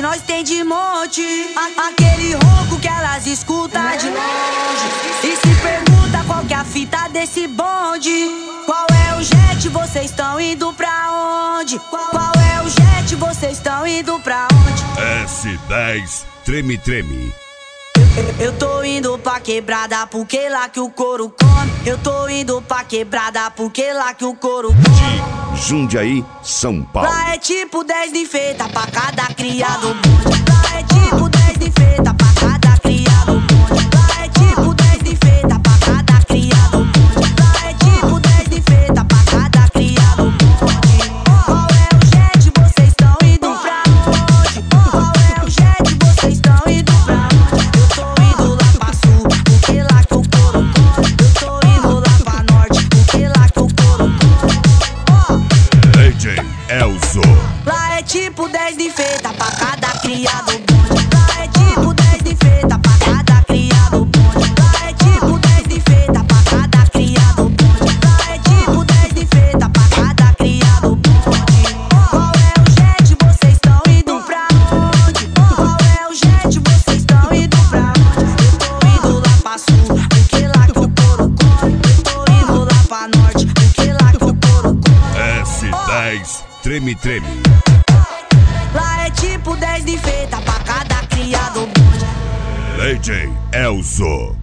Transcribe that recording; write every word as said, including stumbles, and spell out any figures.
que nós tem de monte. A aquele ronco que elas escutam de longe. E se pergunta qual que é a fita desse bonde. Qual é o jet, vocês estão indo pra onde? Qual, qual é o jet, vocês estão indo pra onde? S dez, treme treme. Eu tô indo pra quebrada porque lá que o couro come. Eu tô indo pra quebrada porque lá que o couro come. De Jundiaí, São Paulo. Lá é tipo dez de enfeita pra cada criado bonde. Lá é tipo dez de enfeita pra cada criado bonde. Lá é tipo dez de enfeita pra cada criado bonde. Lá é tipo dez de enfeita pra cada criado bonde. Qual é o jet, vocês estão indo pra onde? Qual é o jet, vocês estão indo pra onde? Eu tô indo lá pra sul, porque lá que o couro come. Eu tô indo lá pra norte, porque lá que o couro come. D J Elzo. Lá é tipo dez de enfeita pra cada criado bonde. Lá é tipo dez de enfeita pra cada criado bonde. Lá é tipo dez de enfeita pra cada criado bonde. Lá é tipo dez de enfeita pra cada criado bonde. Qual é o jet, vocês estão indo pra onde? Qual é o jet, vocês estão indo pra onde? Eu tô indo lá pra sul, porque lá que o couro come. Eu tô indo lá pra norte, porque lá que o couro come. S dez, treme treme. Lá é tipo dez de enfeita pra cada criado bonde. D J Elzo.